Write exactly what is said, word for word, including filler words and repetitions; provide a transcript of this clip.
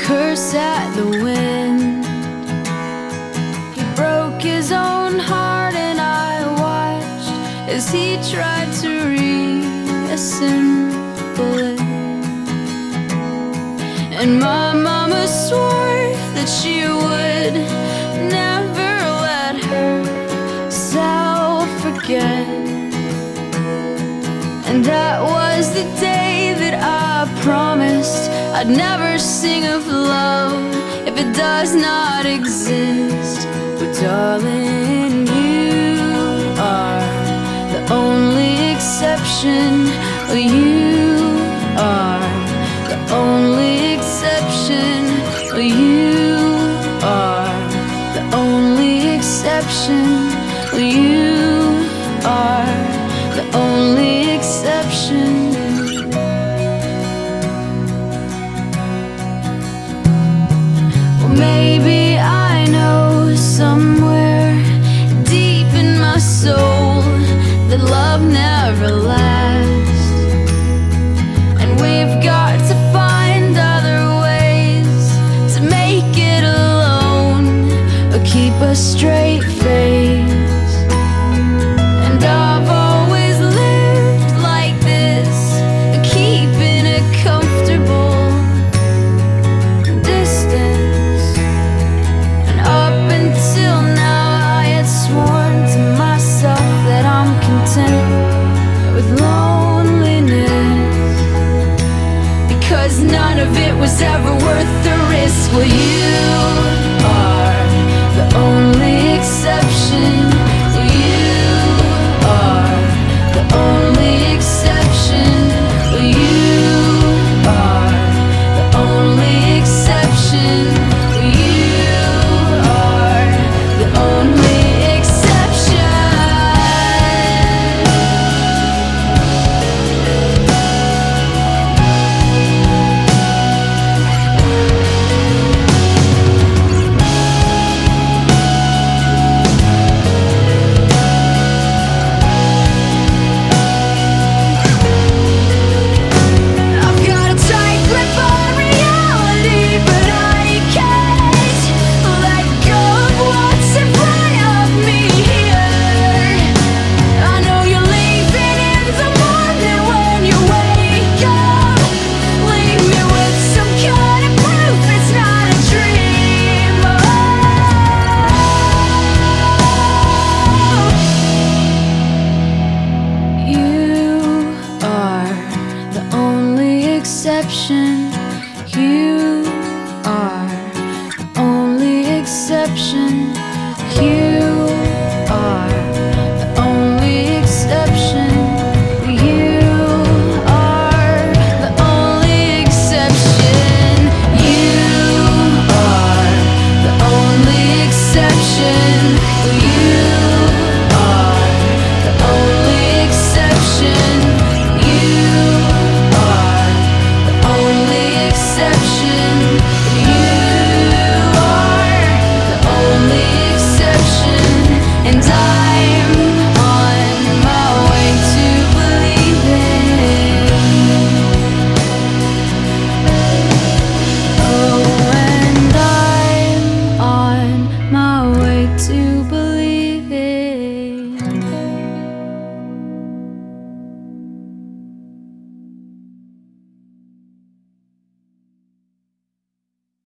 curse at the wind. He broke his own heart and I watched as he tried to reassemble it. And my mama swore that she would never let herself forget. And that was the day that I promised I'd never sing of love if it does not exist. But darling, you are the only exception. Oh, you are the only exception. Oh, you are the only exception. Oh, you are the only exception. Well, maybe I know somewhere deep in my soul that love never lasts, and we've got to find other ways to make it alone or keep a straight face. And I've always lived like this, keeping a comfortable distance. And up until now I had sworn to myself that I'm content with loneliness, because none of it was ever worth the risk. Well, you are the only exception. Well, you are the only exception. Well, you are the only exception. Well, you are the only exception. I've got a tight grip on reality, but I can't let go of what's in front of me here. I know you're leaving in the morning when you wake up. Leave me with some kind of proof it's not a dream. Oh, you are the only exception. You are the only exception.